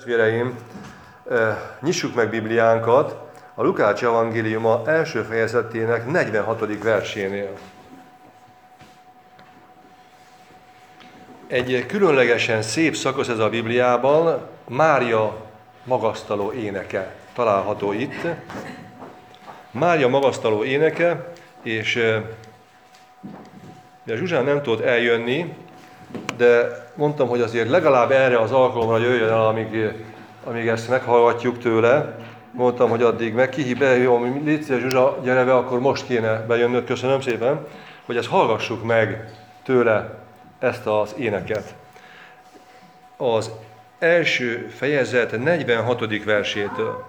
Testvéreim, nyissuk meg Bibliánkat a Lukács evangéliuma első fejezetének 46. versénél. Egy különlegesen szép szakasz ez a Bibliában, Mária magasztaló éneke található itt. Mária magasztaló éneke, és Zsuzsán nem tudott eljönni, de mondtam, hogy azért legalább erre az alkalomra jöjjön el, amíg ezt meghallgatjuk tőle. Mondtam, hogy addig jó, légy szíves, Zsuzsa, gyere be, akkor most kéne bejönnöd, köszönöm szépen, hogy ezt hallgassuk meg tőle, ezt az éneket. Az első fejezet 46. versétől.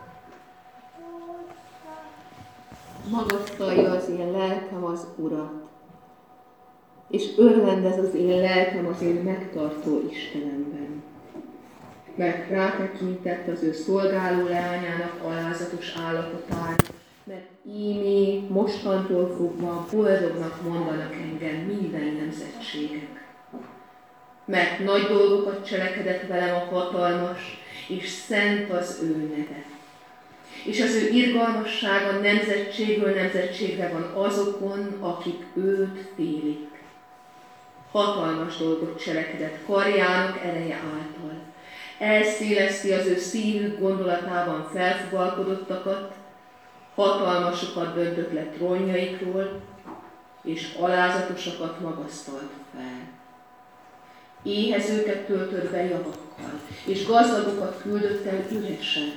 Magasztalja az én lelkem az Urat, és örvendez az én lelkem az én megtartó Istenemben. Mert rátekintett az ő szolgáló leányának alázatos állapotára, mert ímé mostantól fogva boldognak mondanak engem minden nemzetségek. Mert nagy dolgokat cselekedett velem a hatalmas, és szent az ő neve. És az ő irgalmassága nemzetségről nemzetségre van azokon, akik őt félik. Hatalmas dolgot cselekedett karjának ereje által. Elszéleszti az ő szívük gondolatában felfogalkodottakat, hatalmasokat döntött le trónjaikról, és alázatosakat magasztalt fel. Éhezőket töltött be javakkal, és gazdagokat küldött el üresen.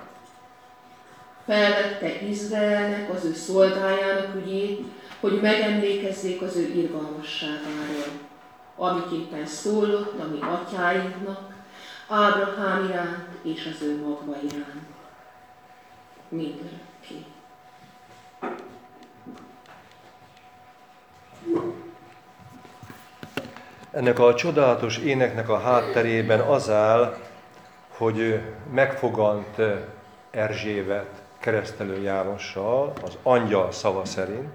Felvette Izraelnek, az ő szolgájának ügyét, hogy megemlékezzék az ő irgalmasságáról, amiképpen szólott a mi atyáinknak, Ábrahám iránt és az ő magva iránt. Mindörökké. Ennek a csodálatos éneknek a hátterében az áll, hogy megfogant Erzsébet keresztelő Jánossal, az angyal szava szerint.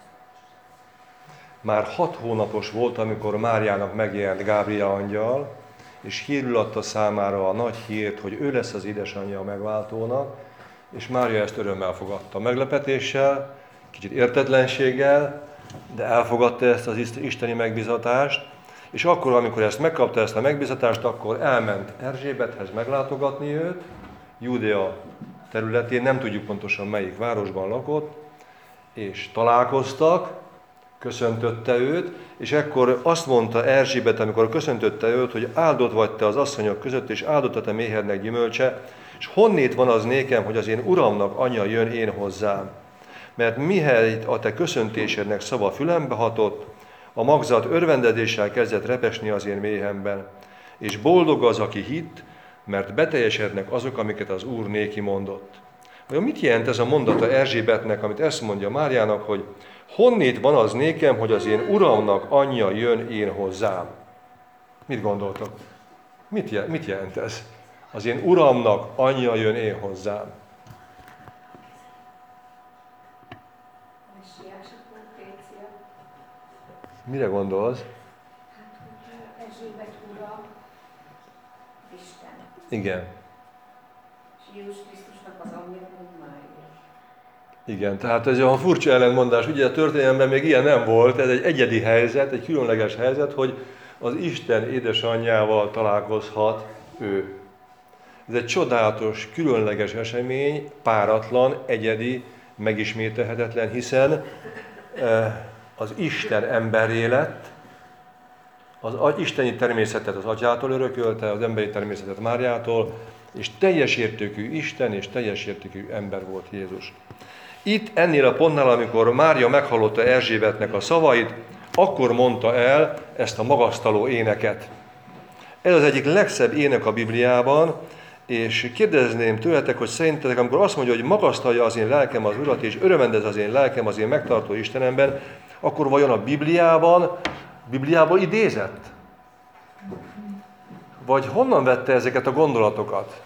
Már 6 hónapos volt, amikor Máriának megjelent Gábriel angyal, és hírül adta számára a nagy hírt, hogy ő lesz az édesanyja a megváltónak, és Mária ezt örömmel fogadta. Meglepetéssel, kicsit értetlenséggel, de elfogadta ezt az isteni megbizatást, és akkor, amikor ezt megkapta, ezt a megbizatást, akkor elment Erzsébethez meglátogatni őt, Júdea területén, nem tudjuk pontosan melyik városban lakott, és találkoztak, köszöntötte őt, és ekkor azt mondta Erzsébet, amikor köszöntötte őt, hogy áldott vagy te az asszonyok között, és áldott a te méhednek gyümölcse, és honnét van az nékem, hogy az én uramnak anyja jön én hozzám. Mert mihelyt a te köszöntésednek szava fülembe hatott, a magzat örvendezéssel kezdett repesni az én méhemben. És boldog az, aki hitt, mert beteljesednek azok, amiket az Úr néki mondott. Vajon mit jelent ez a mondata Erzsébetnek, amit ezt mondja Máriának, hogy honnét van az nékem, hogy az én uramnak anyja jön én hozzám? Mit gondoltok? Mit jelent ez? Az én uramnak anyja jön én hozzám. Mire gondolsz? Hát, Erzsébet ura, Isten. Igen. És Jézus Krisztusnak az anyja, hogy Mária. Igen, tehát ez olyan furcsa ellentmondás. Ugye a történelemben még ilyen nem volt, ez egy egyedi helyzet, egy különleges helyzet, hogy az Isten édesanyjával találkozhat ő. Ez egy csodálatos, különleges esemény, páratlan, egyedi, megismételhetetlen, hiszen az Isten emberré lett, az isteni természetet az atyától örökölte, az emberi természetet Máriától, és teljes értékű Isten és teljes értékű ember volt Jézus. Itt ennél a pontnál, amikor Mária meghallotta Erzsébetnek a szavait, akkor mondta el ezt a magasztaló éneket. Ez az egyik legszebb ének a Bibliában, és kérdezném tőletek, hogy szerintetek, amikor azt mondja, hogy magasztalja az én lelkem az Urat, és örvendez az én lelkem az én megtartó Istenemben, akkor vajon a Bibliából idézett? Vagy honnan vette ezeket a gondolatokat?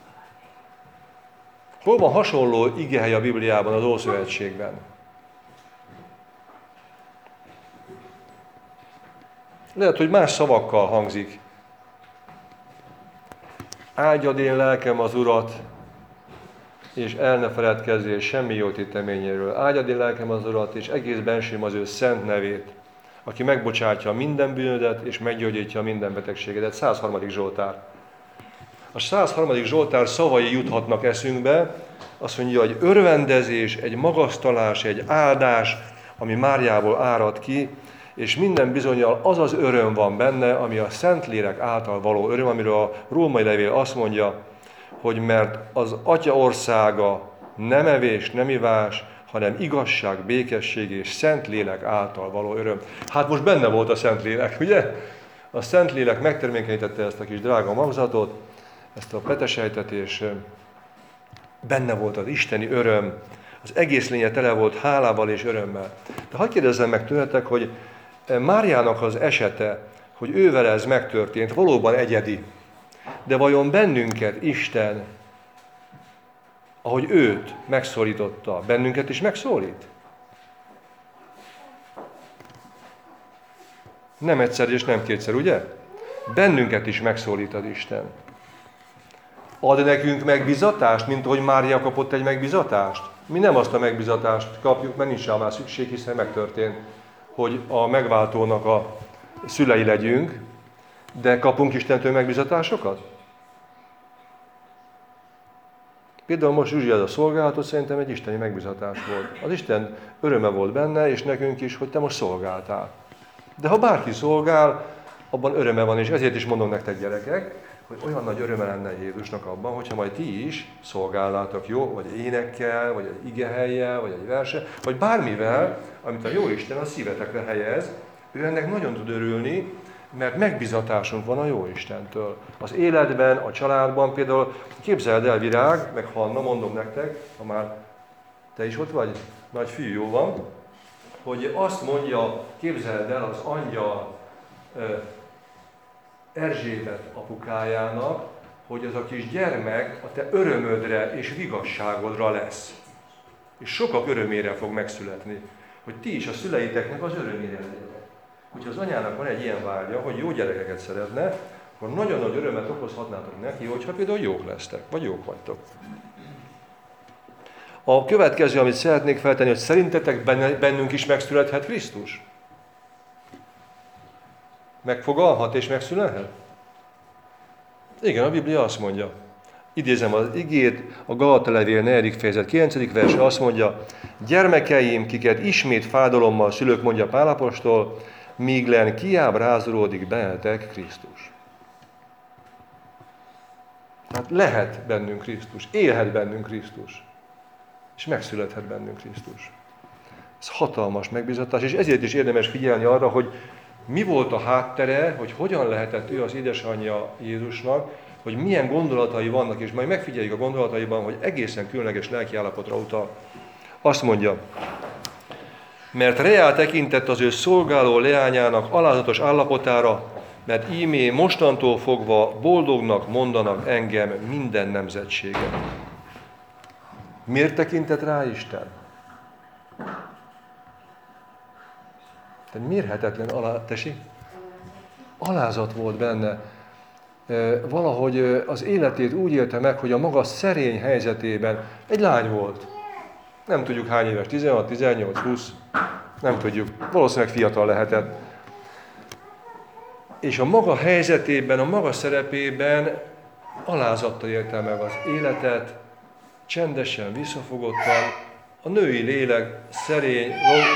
Hol van hasonló igehely a Bibliában, az Ószövetségben? Lehet, hogy más szavakkal hangzik. Áldjad én lelkem az Urat, és el ne feledkezzél semmi jó téteményéről. Áldjad én lelkem az Urat, és egész bensőm az ő szent nevét, aki megbocsátja minden bűnödet, és meggyógyítja minden betegségedet. 103. Zsoltár. A 103. Zsoltár szavai juthatnak eszünkbe, azt mondja, hogy örvendezés, egy magasztalás, egy áldás, ami Máriából árad ki, és minden bizonnyal az az öröm van benne, ami a Szentlélek által való öröm, amiről a római levél azt mondja, hogy mert az Atya országa nem evés, nem ivás, hanem igazság, békesség és Szentlélek által való öröm. Hát most benne volt a Szentlélek, ugye? A Szentlélek megtermékenyítette ezt a kis drága magzatot, ezt a petesejtet, és benne volt az isteni öröm, az egész lénye tele volt hálával és örömmel. De hadd kérdezzem meg tőletek, hogy Máriának az esete, hogy ővele ez megtörtént, valóban egyedi. De vajon bennünket Isten, ahogy őt megszólította, bennünket is megszólít? Nem egyszer és nem kétszer, ugye? Bennünket is megszólít az Isten. Ad nekünk megbizatást, mint ahogy Mária kapott egy megbizatást? Mi nem azt a megbizatást kapjuk, mert nincs rá már szükség, hiszen megtörtént, hogy a megváltónak a szülei legyünk, de kapunk Istentől megbizatásokat? Például most Zsuzsi, ez a szolgálatot szerintem egy isteni megbizatás volt. Az Isten öröme volt benne, és nekünk is, hogy te most szolgáltál. De ha bárki szolgál, abban öröme van, és ezért is mondom nektek, gyerekek, hogy olyan nagy öröme lenne Jézusnak abban, hogyha majd ti is szolgálnátok, jó, vagy énekkel, vagy egy igehelyjel, vagy egy verse, vagy bármivel, amit a Jóisten a szívetekre helyez, ő ennek nagyon tud örülni, mert megbizatásunk van a Jóistentől. Az életben, a családban például, képzeld el, Virág, meg Hanna, mondom nektek, ha már te is ott vagy, nagy fiú, jó van, hogy azt mondja, képzeld el az angyal Erzsébet apukájának, hogy az a kis gyermek a te örömödre és vigasságodra lesz. És sokak örömére fog megszületni. Hogy ti is a szüleiteknek az örömére legyetek. Hogyha az anyának van egy ilyen vágya, hogy jó gyerekeket szeretne, akkor nagyon nagy örömet okozhatnátok neki, hogyha például jók lesztek, vagy jók vagytok. A következő, amit szeretnék feltenni, hogy szerintetek bennünk is megszülethet Krisztus? Megfogalhat és megszülethet? Igen, a Biblia azt mondja. Idézem az igét, a Galata levél 4. fejezet 9. verse azt mondja, gyermekeim, kiket ismét fájdalommal szülök, mondja Pál apostol, míg len kiábrázolódik bennetek Krisztus. Tehát lehet bennünk Krisztus, élhet bennünk Krisztus, és megszülethet bennünk Krisztus. Ez hatalmas megbízatás, és ezért is érdemes figyelni arra, hogy mi volt a háttere, hogy hogyan lehetett ő az édesanyja Jézusnak, hogy milyen gondolatai vannak, és majd megfigyeljük a gondolataiban, hogy egészen különleges lelkiállapotra utal. Azt mondja, mert reál tekintett az ő szolgáló leányának alázatos állapotára, mert ímé mostantól fogva boldognak mondanak engem minden nemzetségen. Miért tekintett rá Isten? Tehát mérhetetlen alázat volt benne. Valahogy az életét úgy élte meg, hogy a maga szerény helyzetében egy lány volt. Nem tudjuk hány éves, 16, 18, 20, nem tudjuk. Valószínűleg fiatal lehetett. És a maga helyzetében, a maga szerepében alázattal élte meg az életet, csendesen, visszafogottan, a női lélek szerény,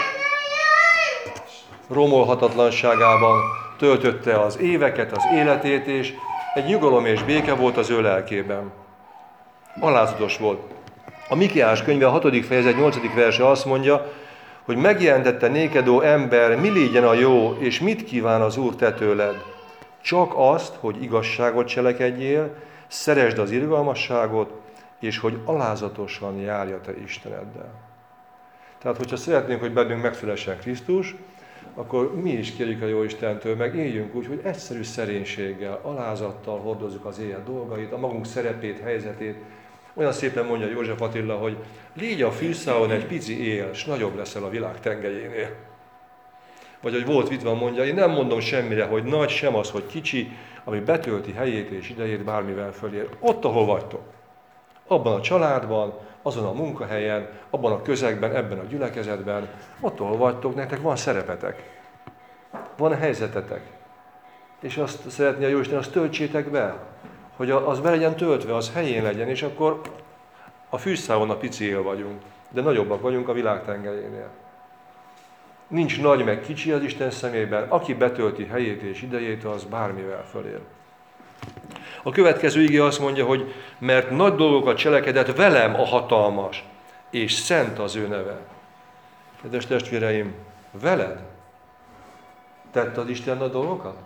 romolhatatlanságában töltötte az éveket, az életét, és egy nyugalom és béke volt az ő lelkében. Alázatos volt. A Mikéás könyve a 6. fejezet 8. verse azt mondja, hogy megjelentette néked, ó ember, mi légyen a jó, és mit kíván az Úr te tőled? Csak azt, hogy igazságot cselekedjél, szeresd az irgalmasságot, és hogy alázatosan járja te Isteneddel. Tehát, hogyha szeretnénk, hogy bennünk megszülessen Krisztus, akkor mi is kérjük a Jóistentől, meg éljünk úgy, hogy egyszerű szerénységgel, alázattal hordozzuk az élet dolgait, a magunk szerepét, helyzetét. Olyan szépen mondja József Attila, hogy légy a fűszálon egy pici él, s nagyobb leszel a világ tengelyénél. Vagy hogy Walt Whitman mondja, én nem mondom semmire, hogy nagy, sem az, hogy kicsi, ami betölti helyét és idejét bármivel fölér. Ott, ahol vagytok. Abban a családban, azon a munkahelyen, abban a közegben, ebben a gyülekezetben, ott, ahol vagytok, nektek van szerepetek. Van helyzetetek. És azt szeretné a Jóisten, azt töltsétek be, hogy az be legyen töltve, az helyén legyen, és akkor a fűszálon a pici él vagyunk, de nagyobbak vagyunk a világ tengerénél. Nincs nagy meg kicsi az Isten szemében, aki betölti helyét és idejét, az bármivel fölér. A következő ige azt mondja, hogy mert nagy dolgokat cselekedett velem a hatalmas, és szent az ő neve. Kedves testvéreim, veled tett az Isten nagy dolgokat?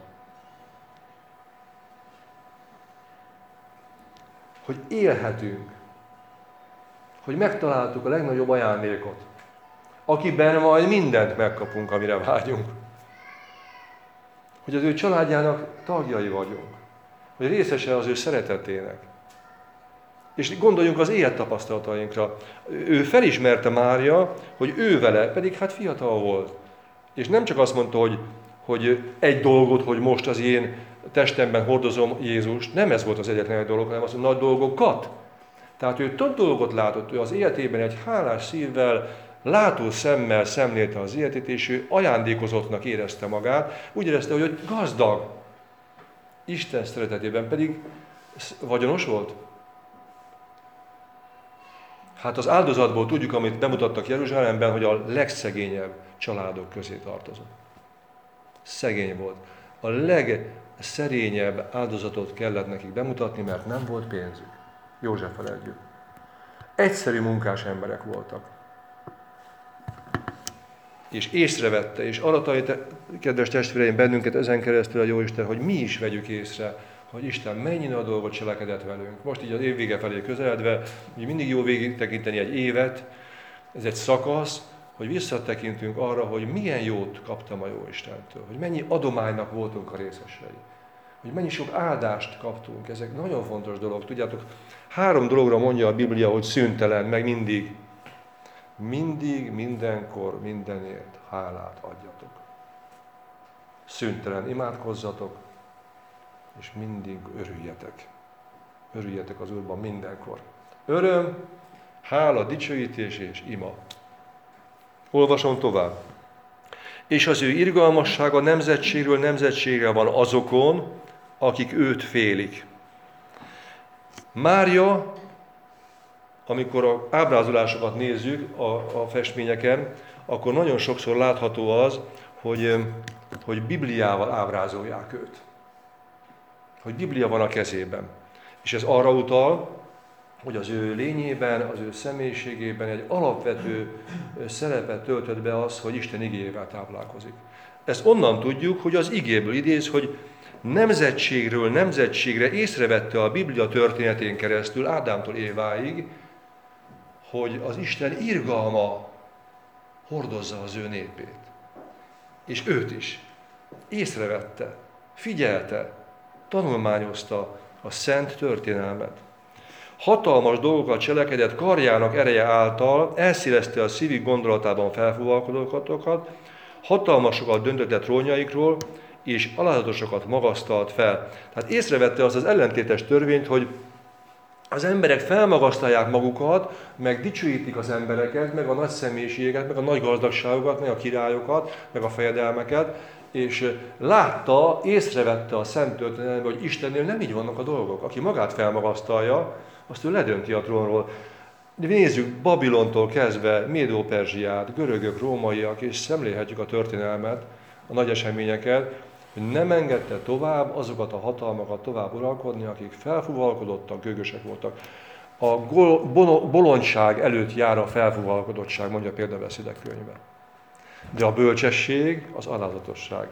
Hogy élhetünk, hogy megtaláltuk a legnagyobb ajándékot, akiben majd mindent megkapunk, amire vágyunk. Hogy az ő családjának tagjai vagyunk, hogy részese az ő szeretetének. És gondoljunk az élettapasztalatainkra. Ő felismerte Mária, hogy ő vele, pedig hát fiatal volt. És nem csak azt mondta, hogy egy dolgot, hogy most az én testemben hordozom Jézust, nem ez volt az egyetlen egy dolog, hanem az, hogy nagy dolgokat. Tehát ő több dolgot látott, ő az életében egy hálás szívvel, látó szemmel szemlélte az életét, és ő ajándékozottnak érezte magát, úgy érezte, hogy gazdag. Isten szeretetében pedig vagyonos volt. Hát az áldozatból tudjuk, amit bemutattak Jeruzsálemben, hogy a legszegényebb családok közé tartozott. Szegény volt. A legszerényebb áldozatot kellett nekik bemutatni, mert nem volt pénzük. Józseffel együtt. Egyszerű munkás emberek voltak. És észrevette, és arra tanít, kedves testvéreim, bennünket ezen keresztül a Jóisten, hogy mi is vegyük észre, hogy Isten mennyi nagy dolgot cselekedett velünk. Most így az év vége felé közeledve, így mindig jó végig tekinteni egy évet, ez egy szakasz, hogy visszatekintünk arra, hogy milyen jót kaptam a Jóistentől, hogy mennyi adománynak voltunk a részesei, hogy mennyi sok áldást kaptunk. Ezek nagyon fontos dolog. Tudjátok, 3 dologra mondja a Biblia, hogy szüntelen, meg mindig. Mindig, mindenkor, mindenért hálát adjatok. Szüntelen imádkozzatok, és mindig örüljetek. Örüljetek az Úrban mindenkor. Öröm, hála, dicsőítés és ima. Olvasom tovább. És az ő irgalmassága nemzetségről nemzetségre van azokon, akik őt félik. Mária, amikor az ábrázolásokat nézzük a festményeken, akkor nagyon sokszor látható az, hogy Bibliával ábrázolják őt. Hogy Biblia van a kezében. És ez arra utal, hogy az ő lényében, az ő személyiségében egy alapvető szerepet töltött be az, hogy Isten igéjével táplálkozik. Ezt onnan tudjuk, hogy az igéből idéz, hogy nemzetségről nemzetségre észrevette a Biblia történetén keresztül, Ádámtól Éváig, hogy az Isten irgalma hordozza az ő népét. És őt is észrevette, figyelte, tanulmányozta a szent történelmet. Hatalmas dolgokat cselekedett karjának ereje által, elszélezte a szívük gondolatában felfúvalkodókat, hatalmasokat döntötett trónjaikról, és alázatosokat magasztalt fel. Tehát észrevette azt az ellentétes törvényt, hogy az emberek felmagasztalják magukat, meg dicsőítik az embereket, meg a nagy személyiséget, meg a nagy gazdagságokat, meg a királyokat, meg a fejedelmeket, és látta, észrevette a szent történelemben, hogy Istennél nem így vannak a dolgok. Aki magát felmagasztalja, azt ő ledönti a trónról. Nézzük Babilontól kezdve Médó-Perzsiát, görögök, rómaiak, és szemlélhetjük a történelmet, a nagy eseményeket, hogy nem engedte tovább azokat a hatalmakat tovább uralkodni, akik felfúvalkodottak, gőgösek voltak. A bolondság előtt jár a felfúvalkodottság, mondja Példabeszédek könyve. De a bölcsesség az alázatossággal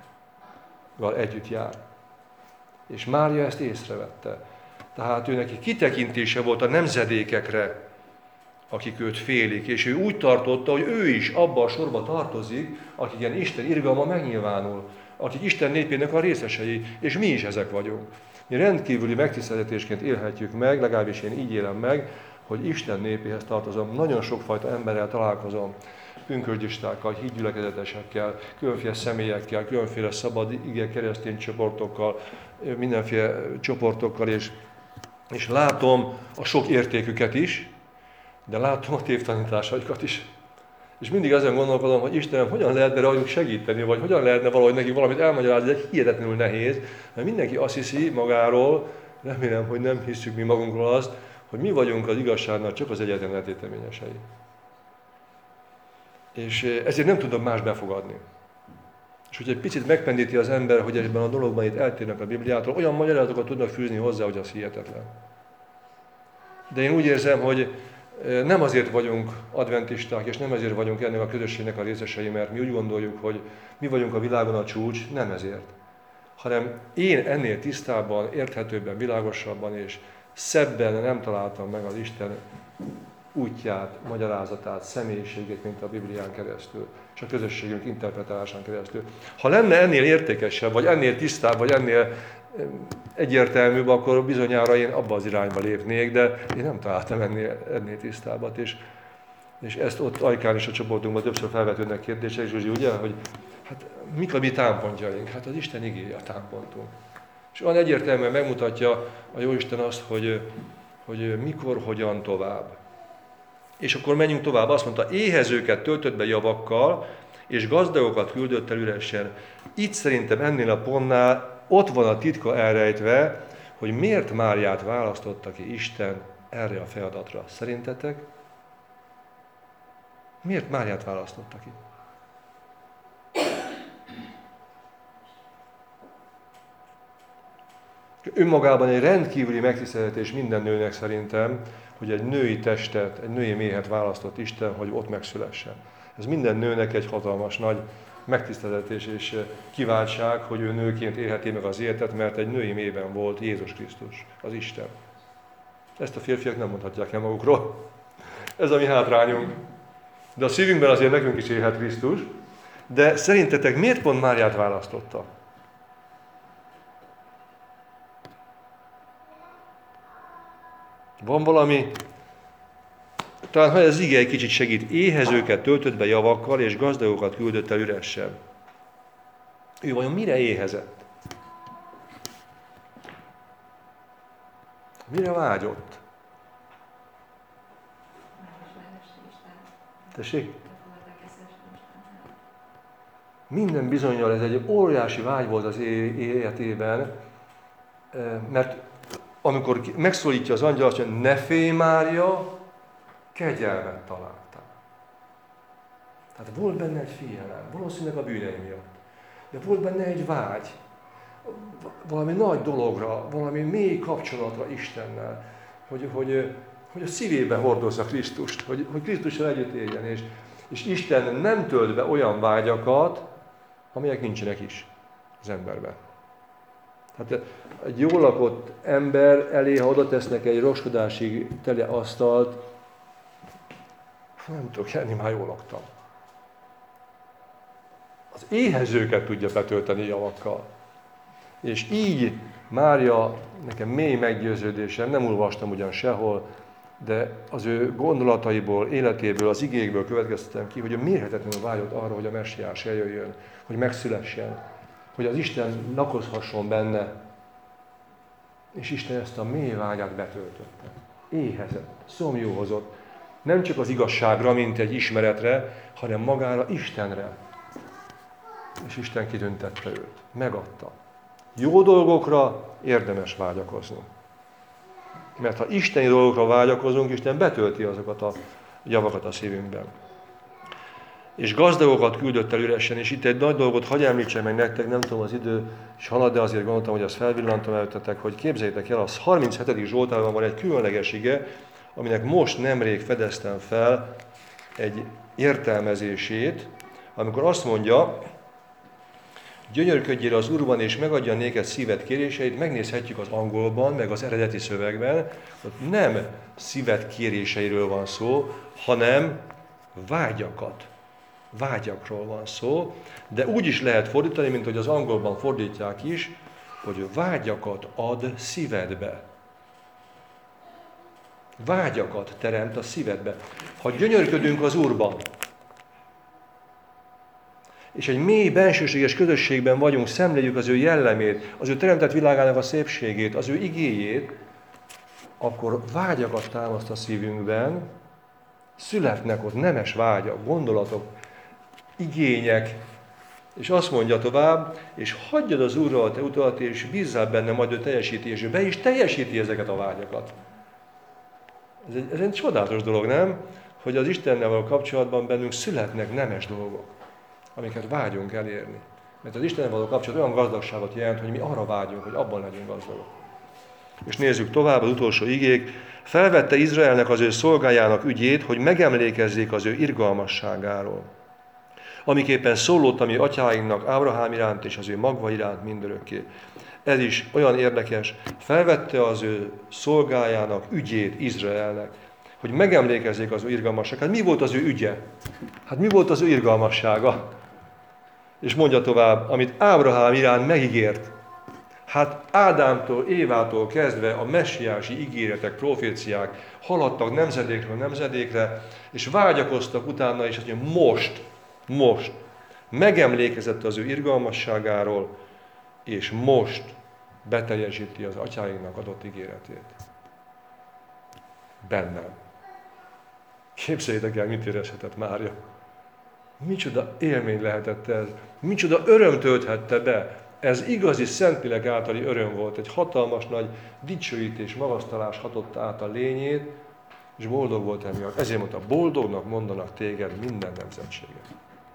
együtt jár. És Mária ezt észrevette. Tehát ő neki kitekintése volt a nemzedékekre, akik őt félik, és ő úgy tartotta, hogy ő is abba a sorba tartozik, akiken Isten irgalma megnyilvánul, akik Isten népének a részesei, és mi is ezek vagyunk. Mi rendkívüli megtiszteltetésként élhetjük meg, legalábbis én így élem meg, hogy Isten népéhez tartozom. Nagyon sokfajta emberrel találkozom, pünkösdistákkal, hídgyülekezetesekkel, különféle személyekkel, különféle szabad ige keresztény csoportokkal, mindenféle csoportokkal, és látom a sok értéküket is, de látom a tévtanításaikat is. És mindig ezen gondolkodom, hogy Istenem, hogyan lehetne rajtuk segíteni, vagy hogyan lehetne valahogy neki valamit elmagyarázni, de hihetetlenül nehéz, mert mindenki azt hiszi magáról, remélem, hogy nem hiszük mi magunkról azt, hogy mi vagyunk az igazságnak csak az egyetlen letéteményesei. És ezért nem tudom más befogadni. És hogy egy picit megpendíti az ember, hogy ebben a dologban itt eltérnek a Bibliától, olyan magyarázatokat tudnak fűzni hozzá, hogy az hihetetlen. De én úgy érzem, hogy nem azért vagyunk adventisták, és nem ezért vagyunk ennek a közösségnek a részesei, mert mi úgy gondoljuk, hogy mi vagyunk a világon a csúcs, nem ezért. Hanem én ennél tisztábban, érthetőbben, világosabban és szebben nem találtam meg az Isten útját, magyarázatát, személyiségét, mint a Biblián keresztül, és a közösségünk interpretálásán keresztül. Ha lenne ennél értékesebb, vagy ennél tisztább, vagy ennél egyértelműbb, akkor bizonyára én abba az irányba lépnék, de én nem találtam ennél tisztábbat. És ezt ott Ajkán is a csoportunkban többször felvetődnek kérdések, és ugye, hogy hát mik a mi támpontjaink? Hát az Isten igéje a támpontunk. És olyan egyértelműen megmutatja a Jóisten azt, hogy mikor, hogyan tovább. És akkor menjünk tovább. Azt mondta, éhezőket töltött be javakkal, és gazdagokat küldött el üresen. Itt szerintem ennél a pontnál ott van a titka elrejtve, hogy miért Máriát választotta ki Isten erre a feladatra. Szerintetek? Miért Máriát választotta ki? Önmagában egy rendkívüli megtiszteltetés minden nőnek szerintem, hogy egy női testet, egy női méhet választott Isten, hogy ott megszülessen. Ez minden nőnek egy hatalmas nagy megtiszteltetés és kiváltság, hogy ő nőként élheti meg az életet, mert egy női méhben volt Jézus Krisztus, az Isten. Ezt a férfiak nem mondhatják el magukról. Ez a mi hátrányunk. De a szívünkben azért nekünk is élhet Krisztus. De szerintetek miért pont Máriát választotta? Van valami, talán ha ez ige egy kicsit segít, éhezőket töltött be javakkal, és gazdagokat küldött el üresen. Ő vajon mire éhezett? Mire vágyott? Tessék? Minden bizonnyal ez egy óriási vágy volt az életében, mert amikor megszólítja az angyal, azt mondja, ne félj Mária, kegyelmet találtál. Tehát volt benne egy félelem, valószínűleg a bűnei miatt. De volt benne egy vágy, valami nagy dologra, valami mély kapcsolatra Istennel, hogy a szívébe hordozza Krisztust, hogy Krisztussal együtt éljen, és Isten nem tölt be olyan vágyakat, amelyek nincsenek is az emberben. Hát egy jól lakott ember elé, ha oda tesznek egy roskodási tele asztalt, nem tudok enni, már jól laktam. Az éhezőket tudja betölteni javakkal. És így Mária, nekem mély meggyőződésem, nem olvastam ugyan sehol, de az ő gondolataiból, életéből, az igékből következtettem ki, hogy ő mérhetetlenül vágyott arra, hogy a messiás eljöjjön, hogy megszülessen, hogy az Isten lakozhasson benne. És Isten ezt a mély vágyát betöltötte. Éhezett, szomjúhozott. Nem csak az igazságra, mint egy ismeretre, hanem magára, Istenre. És Isten kitüntette őt. Megadta. Jó dolgokra érdemes vágyakozni. Mert ha isteni dolgokra vágyakozunk, Isten betölti azokat a javakat a szívünkben. És gazdagokat küldött el üresen, és itt egy nagy dolgot hadd említsem meg nektek, nem tudom, az idő is halad, de azért gondoltam, hogy azt felvillantom előttetek, hogy képzeljétek el, az 37. Zsoltárban van egy különleges ige, aminek most nemrég fedeztem fel egy értelmezését, amikor azt mondja, gyönyörködjél az Úrban, és megadja néked szíved kéréseit, megnézhetjük az angolban, meg az eredeti szövegben, hogy nem szíved kéréseiről van szó, hanem vágyakról van szó, de úgy is lehet fordítani, mint hogy az angolban fordítják is, hogy vágyakat ad szívedbe. Vágyakat teremt a szívedbe. Ha gyönyörködünk az Úrban, és egy mély, bensőséges közösségben vagyunk, szemléljük az ő jellemét, az ő teremtett világának a szépségét, az ő igéjét, akkor vágyakat támaszt a szívünkben, születnek ott nemes vágyak, gondolatok, igények, és azt mondja tovább, és hagyjad az Úrra a te utadat, és bízzál benne, majd ő teljesíti, és ő be is teljesíti ezeket a vágyakat. Ez egy csodálatos dolog, nem? Hogy az Istennel való kapcsolatban bennünk születnek nemes dolgok, amiket vágyunk elérni. Mert az Istennel való kapcsolat olyan gazdagságot jelent, hogy mi arra vágyunk, hogy abban legyünk gazdagok. És nézzük tovább az utolsó igék. Felvette Izraelnek az ő szolgájának ügyét, hogy megemlékezzék az ő irgalmasságáról. Amiképpen szólott a mi atyáinknak Ábrahám iránt és az ő magva iránt mindörökké. Ez is olyan érdekes. Felvette az ő szolgájának ügyét Izraelnek, hogy megemlékezzék az ő irgalmasságát. Mi volt az ő ügye? Hát mi volt az ő irgalmassága? És mondja tovább, amit Ábrahám iránt megígért. Hát Ádámtól, Évától kezdve a messiási ígéretek, proféciák haladtak nemzedékről nemzedékre, és vágyakoztak utána, és azt mondja, most megemlékezett az ő irgalmasságáról, és most beteljesíti az atyáinknak adott ígéretét. Bennem. Képzeljétek el, mit érezhetett Mária. Micsoda élmény lehetett ez. Micsoda öröm tölthette be. Ez igazi Szentlélek általi öröm volt. Egy hatalmas nagy dicsőítés, magasztalás hatott át a lényét, és boldog volt emiatt. Ezért mondta, boldognak mondanak téged minden nemzetséget.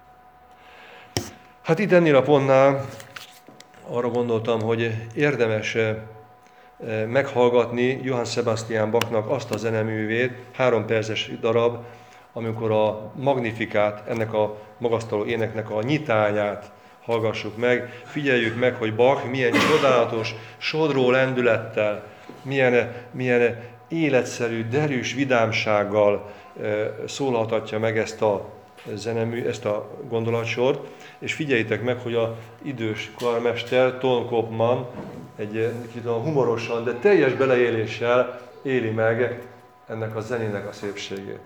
Hát itt ennél a pontnál arra gondoltam, hogy érdemes meghallgatni Johann Sebastian Bachnak azt a zeneművét, 3 perces darab, amikor a Magnifikát, ennek a magasztaló éneknek a nyitányát hallgassuk meg. Figyeljük meg, hogy Bach milyen csodálatos, sodró lendülettel, milyen életszerű, derűs vidámsággal szólaltatja meg ezt a gondolatsort, és figyeljétek meg, hogy az idős karmester, Ton Koopman egy humorosan, de teljes beleéléssel éli meg ennek a zenének a szépségét.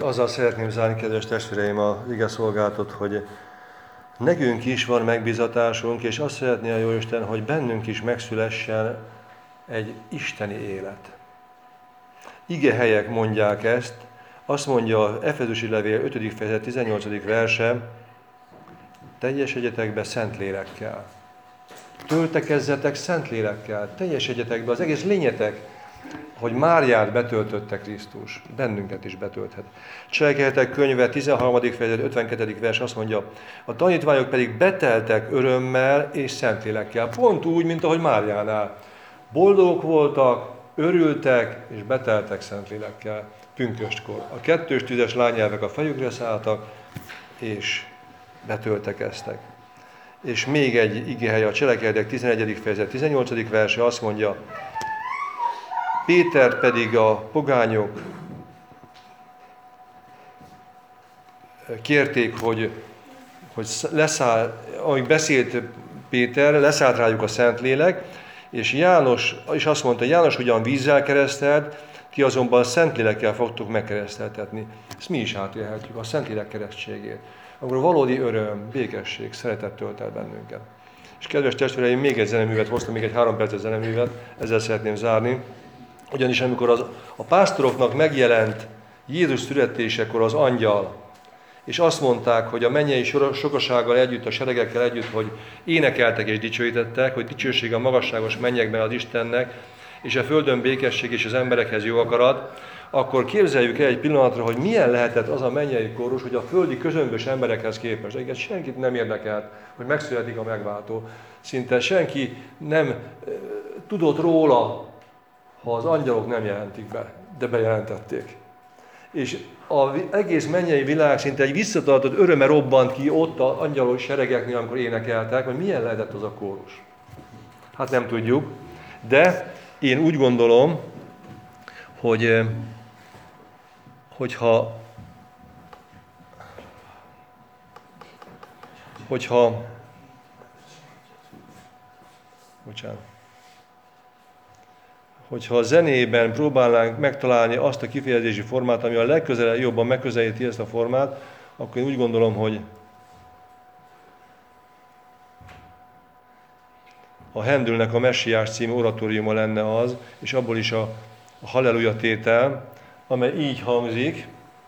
azzal szeretném zárni, kedves testvéreim, a ige szolgálatot, hogy nekünk is van megbízatásunk, és azt szeretné a Jóisten, hogy bennünk is megszülessen egy isteni élet. Igehelyek mondják ezt, azt mondja az Efezusi levél 5. fejezet 18. verse, teljesedjetek be Szentlélekkel. Töltekezzetek Szentlélekkel, teljesedjetek be, az egész lényetek, hogy Máriát betöltötte Krisztus, bennünket is betölthet. Cselekedetek könyve 13. fejezet 52. vers azt mondja, a tanítványok pedig beteltek örömmel és Szentlélekkel. Pont úgy, mint ahogy Máriánál. Boldogok voltak, örültek és beteltek Szentlélekkel pünköstkor. A 2. tüzes lányelvek a fejükre szálltak, és betöltekeztek. És még egy igehely, a Cselekedetek 11. fejezet 18. verse azt mondja, Péter pedig a pogányok kérték, hogy leszáll, amíg beszélt Péter, leszállt rájuk a Szentlélek, és János, és azt mondta, János ugyan vízzel keresztelt, ti azonban Szentlélekkel fogtok megkereszteltetni. Ezt mi is átélhetjük, a Szentlélek keresztségét. Akkor valódi öröm, békesség, szeretet tölt el bennünket. És kedves testvéreim, még egy zeneművet hoztam, még egy 3 perces zeneművet, ezzel szeretném zárni. Ugyanis amikor a pásztoroknak megjelent Jézus születésekor az angyal, és azt mondták, hogy a mennyei sokasággal együtt, a seregekkel együtt, hogy énekeltek és dicsőítettek, hogy dicsőség a magasságos mennyekben az Istennek, és a földön békesség és az emberekhez jó akarat, akkor képzeljük el egy pillanatra, hogy milyen lehetett az a mennyei kórus, hogy a földi közömbös emberekhez képest. Egyébként senkit nem érdekelt, hogy megszületik a megváltó. Szinte senki nem tudott róla, ha az angyalok nem jelentik be, de bejelentették. És az egész mennyei világ szinte egy visszatartott öröme robbant ki ott az angyalok seregeknél, amikor énekeltek, hogy milyen lehetett az a kórus. Hát nem tudjuk, de én úgy gondolom, hogyha a zenében próbálnánk megtalálni azt a kifejezési formát, ami a legközelebb jobban megközelíti ezt a formát, akkor én úgy gondolom, hogy a Handelnek a Messiás című oratóriuma lenne az, és abból is a Halleluja tétel, amely így hangzik,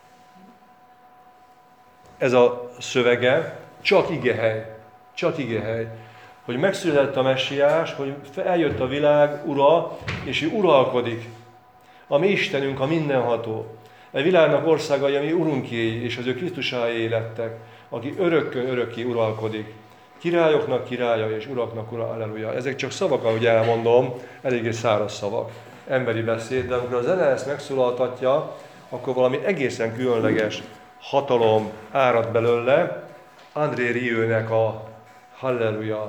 ez a szövege, csak igehely, hogy megszületett a Messiás, hogy eljött a világ ura, és ő uralkodik. A mi Istenünk, a mindenható. A világnak országai, ami urunkéi, és az ő Krisztusáé lettek, aki örökkön örökké uralkodik. Királyoknak királya, és uraknak ura, alleluja. Ezek csak szavak, ahogy elmondom, eléggé száraz szavak, emberi beszéd, de amikor a zene ezt megszólaltatja, akkor valami egészen különleges hatalom árad belőle. André Rieunek a Halleluja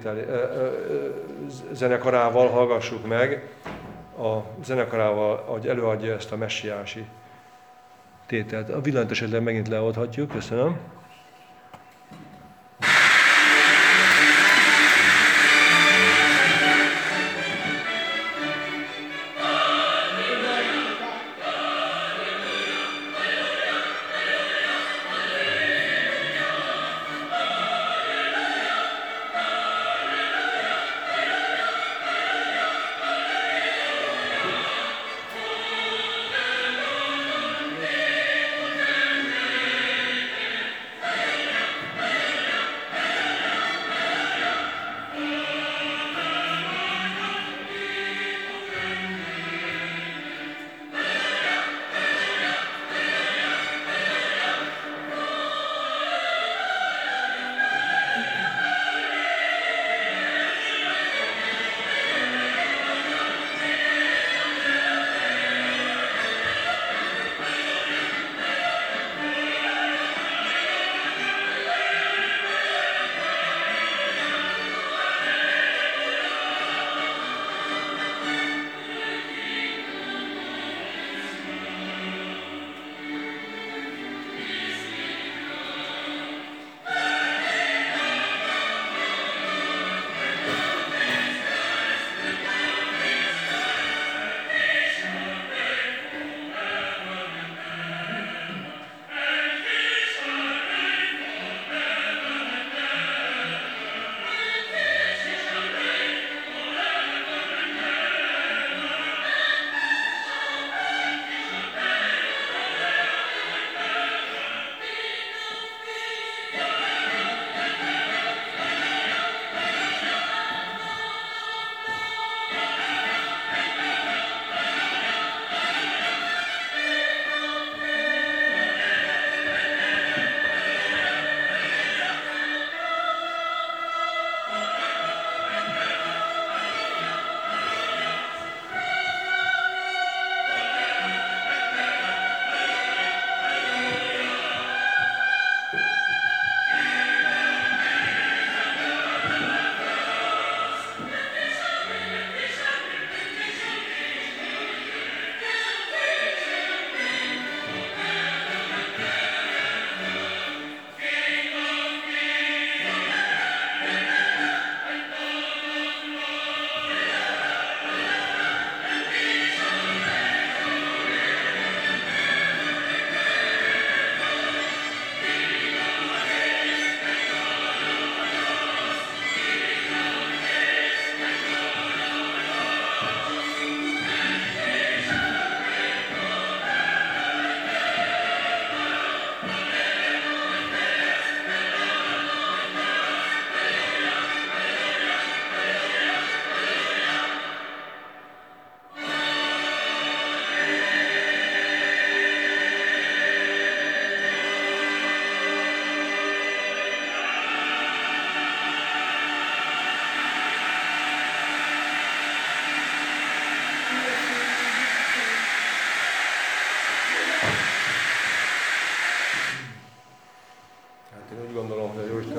zenekarával hallgassuk meg, a zenekarával, ahogy előadja ezt a messiási tételt. A villanyt esetleg megint leoldhatjuk, köszönöm.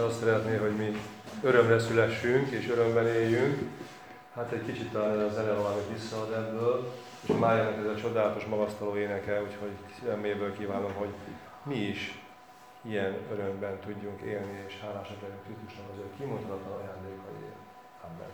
azt szeretné, hogy mi örömre szülessünk és örömben éljünk. Hát egy kicsit talán a zene valamit visszaad ebből, és Máriának ez a csodálatos magasztaló éneke, úgyhogy szívemből kívánom, hogy mi is ilyen örömben tudjunk élni, és hálásak legyünk Krisztusnak az ő kimondhatatlan ajándékaiért. Amen.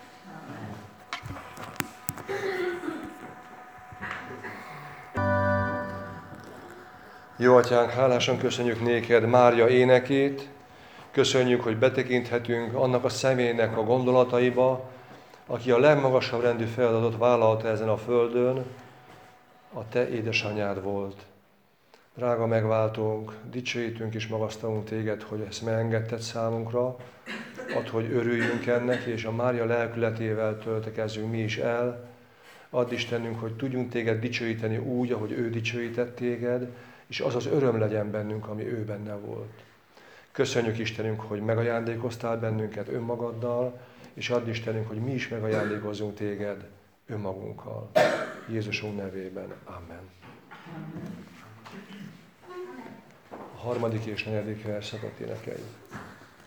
Jó Atyánk, hálásan köszönjük néked Mária énekét, köszönjük, hogy betekinthetünk annak a személynek a gondolataiba, aki a legmagasabb rendű feladatot vállalta ezen a földön, a te édesanyád volt. Drága megváltónk, dicsőítünk és magasztalunk téged, hogy ezt megengedted számunkra, add, hogy örüljünk ennek, és a Mária lelkületével töltekezzünk mi is el. Add Istenünk, hogy tudjunk téged dicsőíteni úgy, ahogy ő dicsőített téged, és az az öröm legyen bennünk, ami ő benne volt. Köszönjük Istenünk, hogy megajándékoztál bennünket önmagaddal, és add Istenünk, hogy mi is megajándékozzunk téged önmagunkkal. Jézusunk nevében. Amen. A 3. és 4. verszakot énekeljük.